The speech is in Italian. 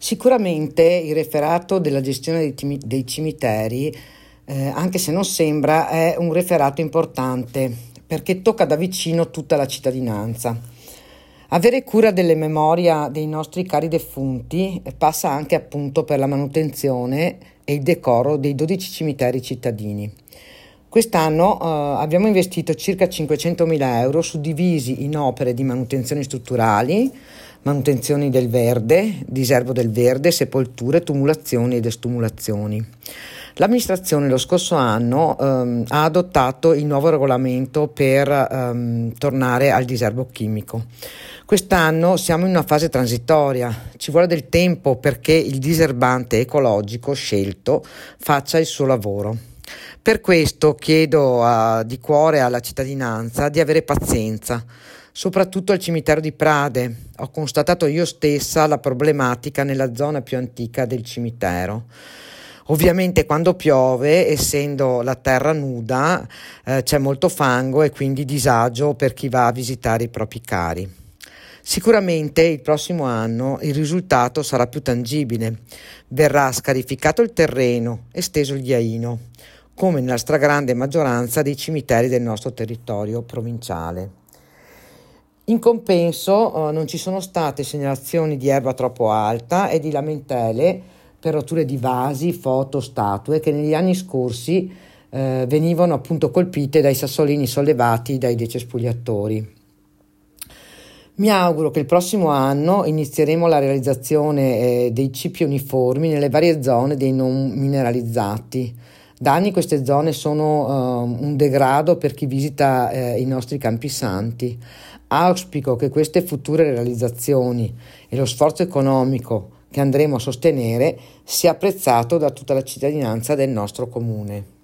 Sicuramente il referato della gestione dei cimiteri, anche se non sembra, è un referato importante perché tocca da vicino tutta la cittadinanza. Avere cura delle memorie dei nostri cari defunti passa anche appunto per la manutenzione e il decoro dei 12 cimiteri cittadini. Quest'anno abbiamo investito circa 500.000 euro suddivisi in opere di manutenzioni strutturali, manutenzioni del verde, diserbo del verde, sepolture, tumulazioni ed estumulazioni. L'amministrazione lo scorso anno ha adottato il nuovo regolamento per tornare al diserbo chimico. Quest'anno siamo in una fase transitoria, ci vuole del tempo perché il diserbante ecologico scelto faccia il suo lavoro. Per questo chiedo di cuore alla cittadinanza di avere pazienza, soprattutto al cimitero di Prade. Ho constatato io stessa la problematica nella zona più antica del cimitero. Ovviamente quando piove, essendo la terra nuda, c'è molto fango e quindi disagio per chi va a visitare i propri cari. Sicuramente il prossimo anno il risultato sarà più tangibile. Verrà scarificato il terreno e steso il ghiaino, come nella stragrande maggioranza dei cimiteri del nostro territorio provinciale. In compenso non ci sono state segnalazioni di erba troppo alta e di lamentele per rotture di vasi, foto, statue che negli anni scorsi venivano appunto colpite dai sassolini sollevati dai decespugliatori. Mi auguro che il prossimo anno inizieremo la realizzazione dei cipi uniformi nelle varie zone dei non mineralizzati. Da anni queste zone sono un degrado per chi visita i nostri campi santi. Auspico che queste future realizzazioni e lo sforzo economico che andremo a sostenere sia apprezzato da tutta la cittadinanza del nostro comune.